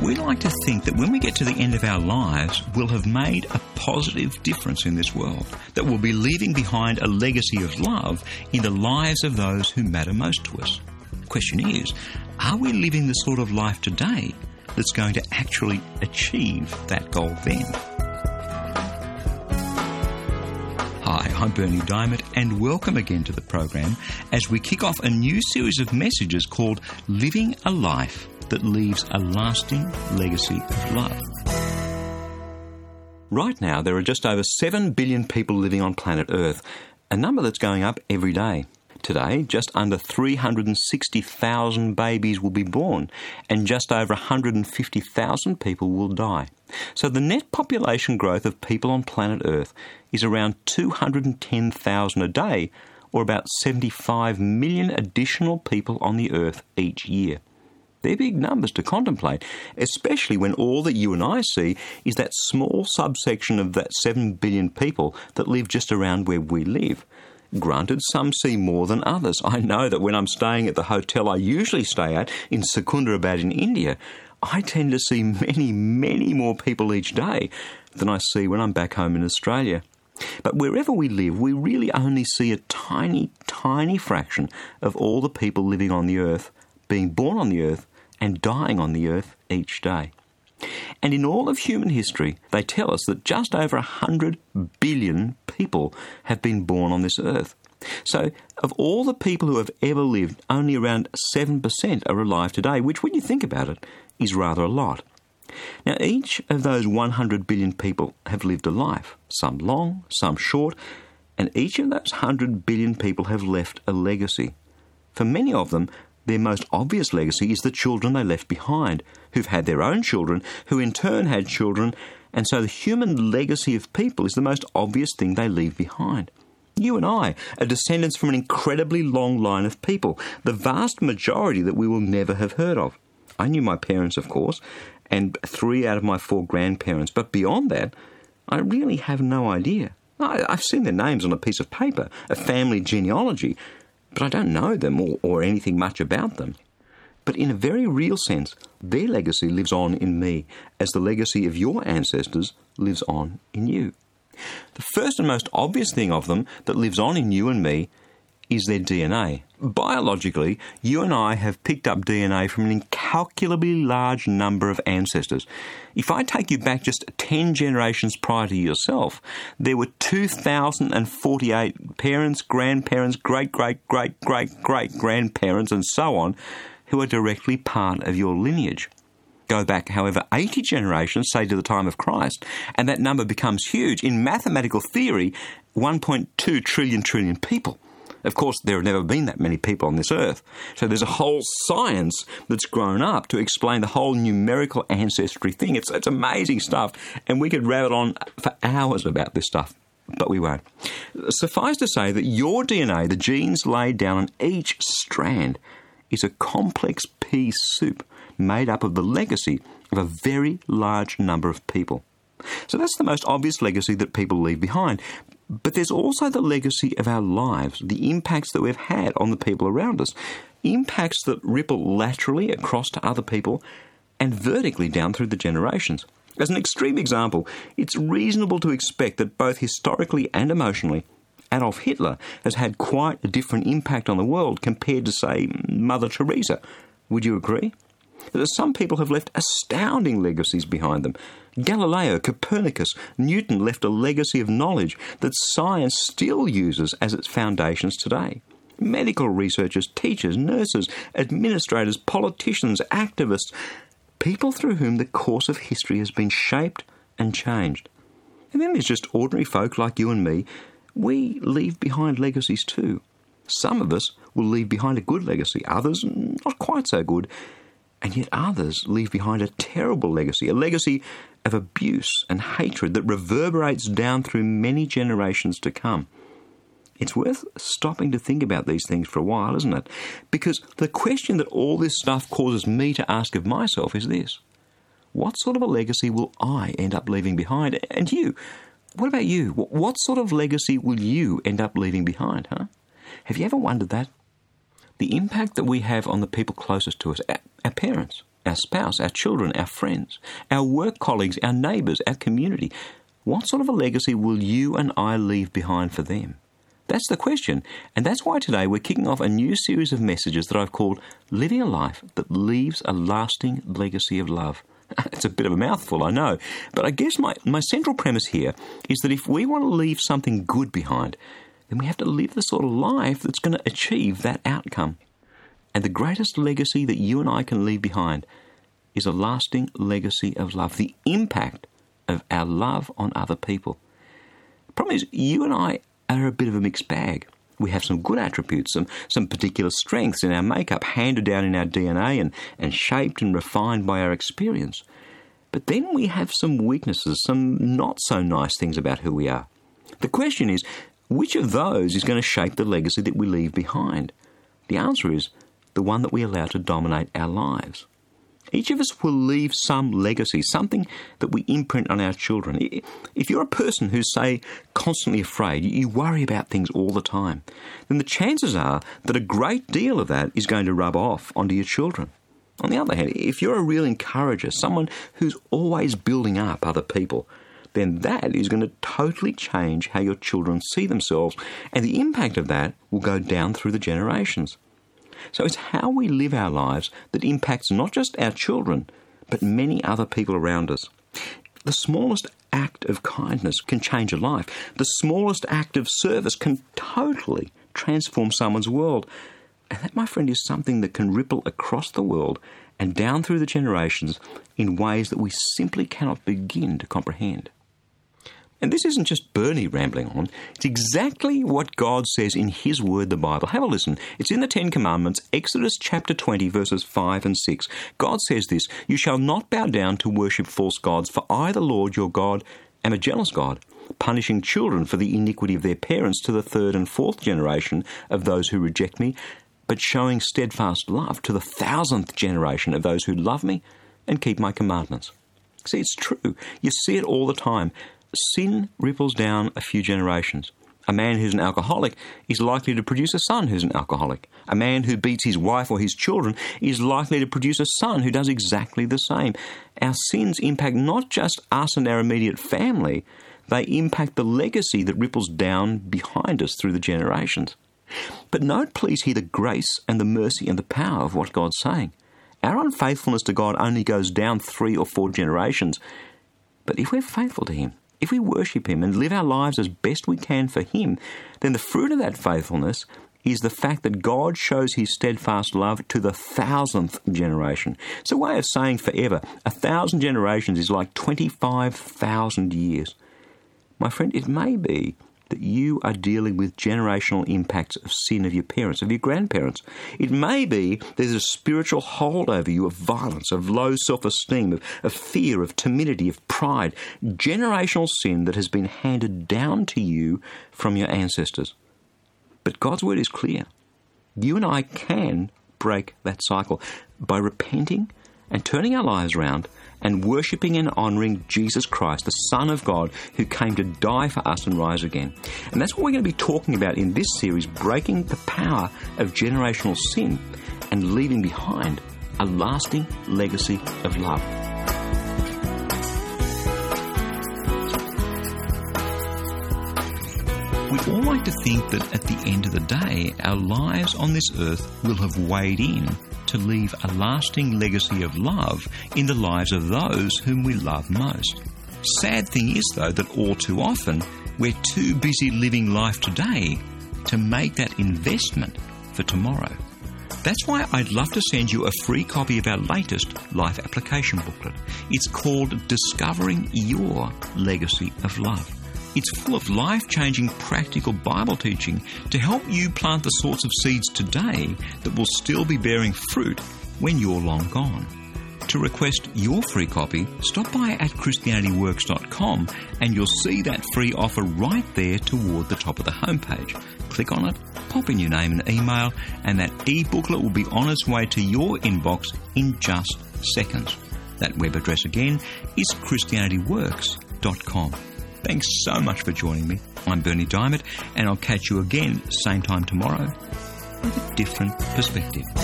We like to think that when we get to the end of our lives, we'll have made a positive difference in this world, that we'll be leaving behind a legacy of love in the lives of those who matter most to us. The question is, are we living the sort of life today that's going to actually achieve that goal then? Hi, I'm Berni Dymet, and welcome again to the program as we kick off a new series of messages called Living a Life that Leaves a Lasting Legacy of Love. Right now, there are just over 7 billion people living on planet Earth, a number that's going up every day. Today, just under 360,000 babies will be born, and just over 150,000 people will die. So the net population growth of people on planet Earth is around 210,000 a day, or about 75 million additional people on the Earth each year. They're big numbers to contemplate, especially when all that you and I see is that small subsection of that 7 billion people that live just around where we live. Granted, some see more than others. I know that when I'm staying at the hotel I usually stay at in Secunderabad in India, I tend to see many more people each day than I see when I'm back home in Australia. But wherever we live, we really only see a tiny fraction of all the people living on the earth, being born on the earth, and dying on the earth each day. And in all of human history, they tell us that just over 100 billion people have been born on this earth. So, of all the people who have ever lived, only around 7% are alive today, which, when you think about it, is rather a lot. Now, each of those 100 billion people have lived a life, some long, some short, and each of those 100 billion people have left a legacy. For many of them, their most obvious legacy is the children they left behind, who've had their own children, who in turn had children, and so the human legacy of people is the most obvious thing they leave behind. You and I are descendants from an incredibly long line of people, the vast majority that we will never have heard of. I knew my parents, of course, and 3 out of my 4 grandparents, but beyond that, I really have no idea. I've seen their names on a piece of paper, a family genealogy, but I don't know them or anything much about them. But in a very real sense, their legacy lives on in me, as the legacy of your ancestors lives on in you. The first and most obvious thing of them that lives on in you and me is their DNA. Biologically, you and I have picked up DNA from an incalculably large number of ancestors. If I take you back just 10 generations prior to yourself, there were 2,048 parents, grandparents, great-great-great-great-great-grandparents, and so on, who are directly part of your lineage. Go back, however, 80 generations, say to the time of Christ, and that number becomes huge. In mathematical theory, 1.2 trillion people. Of course, there have never been that many people on this earth. So there's a whole science that's grown up to explain the whole numerical ancestry thing. It's amazing stuff, and we could rattle on for hours about this stuff, but we won't. Suffice to say that your DNA, the genes laid down on each strand, is a complex pea soup made up of the legacy of a very large number of people. So that's the most obvious legacy that people leave behind. But there's also the legacy of our lives, the impacts that we've had on the people around us, impacts that ripple laterally across to other people and vertically down through the generations. As an extreme example, it's reasonable to expect that both historically and emotionally, Adolf Hitler has had quite a different impact on the world compared to, say, Mother Teresa. Would you agree? Some people have left astounding legacies behind them. Galileo, Copernicus, Newton left a legacy of knowledge that science still uses as its foundations today. Medical researchers, teachers, nurses, administrators, politicians, activists, people through whom the course of history has been shaped and changed. And then there's just ordinary folk like you and me. We leave behind legacies too. Some of us will leave behind a good legacy, others not quite so good. And yet others leave behind a terrible legacy, a legacy of abuse and hatred that reverberates down through many generations to come. It's worth stopping to think about these things for a while, isn't it? Because the question that all this stuff causes me to ask of myself is this: what sort of a legacy will I end up leaving behind? And you? What about you? What sort of legacy will you end up leaving behind, huh? Have you ever wondered that? The impact that we have on the people closest to us, our parents, our spouse, our children, our friends, our work colleagues, our neighbours, our community? What sort of a legacy will you and I leave behind for them? That's the question, and that's why today we're kicking off a new series of messages that I've called Living a Life That Leaves a Lasting Legacy of Love. It's a bit of a mouthful, I know, but I guess my central premise here is that if we want to leave something good behind, then we have to live the sort of life that's going to achieve that outcome. And the greatest legacy that you and I can leave behind is a lasting legacy of love, the impact of our love on other people. The problem is, you and I are a bit of a mixed bag. We have some good attributes, some particular strengths in our makeup, handed down in our DNA and shaped and refined by our experience. But then we have some weaknesses, some not so nice things about who we are. The question is, which of those is going to shape the legacy that we leave behind? The answer is the one that we allow to dominate our lives. Each of us will leave some legacy, something that we imprint on our children. If you're a person who's, say, constantly afraid, you worry about things all the time, then the chances are that a great deal of that is going to rub off onto your children. On the other hand, if you're a real encourager, someone who's always building up other people, then that is going to totally change how your children see themselves, and the impact of that will go down through the generations. So it's how we live our lives that impacts not just our children, but many other people around us. The smallest act of kindness can change a life. The smallest act of service can totally transform someone's world. And that, my friend, is something that can ripple across the world and down through the generations in ways that we simply cannot begin to comprehend. And this isn't just Bernie rambling on. It's exactly what God says in His Word, the Bible. Have a listen. It's in the Ten Commandments, Exodus chapter 20, verses 5 and 6. God says this, "You shall not bow down to worship false gods, for I, the Lord your God, am a jealous God, punishing children for the iniquity of their parents to the third and fourth generation of those who reject me, but showing steadfast love to the 1,000th generation of those who love me and keep my commandments." See, it's true. You see it all the time. Sin ripples down a few generations. A man who's an alcoholic is likely to produce a son who's an alcoholic. A man who beats his wife or his children is likely to produce a son who does exactly the same. Our sins impact not just us and our immediate family, they impact the legacy that ripples down behind us through the generations. But note, please, here the grace and the mercy and the power of what God's saying. Our unfaithfulness to God only goes down 3 or 4 generations. But if we're faithful to Him, if we worship Him and live our lives as best we can for Him, then the fruit of that faithfulness is the fact that God shows His steadfast love to the 1,000th generation. It's a way of saying forever. 1,000 generations is like 25,000 years. My friend, it may be that you are dealing with generational impacts of sin of your parents, of your grandparents. It may be there's a spiritual hold over you of violence, of low self-esteem, of fear, of timidity, of pride, generational sin that has been handed down to you from your ancestors. But God's word is clear. You and I can break that cycle by repenting and turning our lives around and worshipping and honouring Jesus Christ, the Son of God, who came to die for us and rise again. And that's what we're going to be talking about in this series, breaking the power of generational sin and leaving behind a lasting legacy of love. We all like to think that at the end of the day, our lives on this earth will have weighed in to leave a lasting legacy of love in the lives of those whom we love most. Sad thing is, though, that all too often we're too busy living life today to make that investment for tomorrow. That's why I'd love to send you a free copy of our latest life application booklet. It's called Discovering Your Legacy of Love. It's full of life-changing practical Bible teaching to help you plant the sorts of seeds today that will still be bearing fruit when you're long gone. To request your free copy, stop by at ChristianityWorks.com and you'll see that free offer right there toward the top of the homepage. Click on it, pop in your name and email, and that e-booklet will be on its way to your inbox in just seconds. That web address again is ChristianityWorks.com. Thanks so much for joining me. I'm Bernie Diamond, and I'll catch you again same time tomorrow with a different perspective.